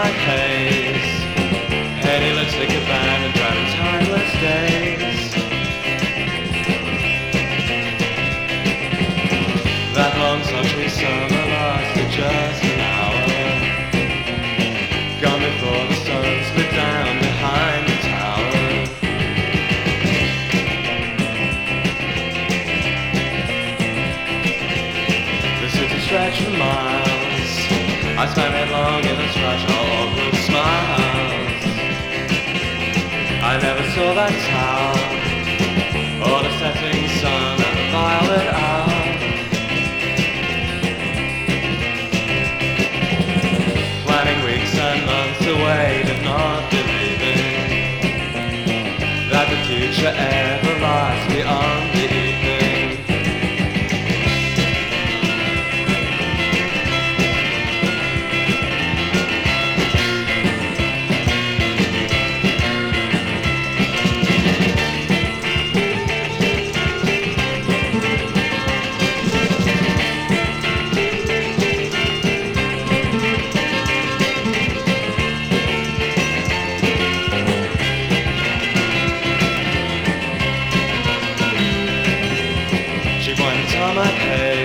like haze. Any lipstick a band and driving timeless days. That long sultry summer lasted just an hour. Gone before the sun split down behind the tower. The city stretched for miles. I spent it long in a rush of awkward smiles. I never saw that tower, or the setting sun and the violet hour. Planning weeks and months away, but not believing that the future ever lies beyond the evening. She pointed on my head.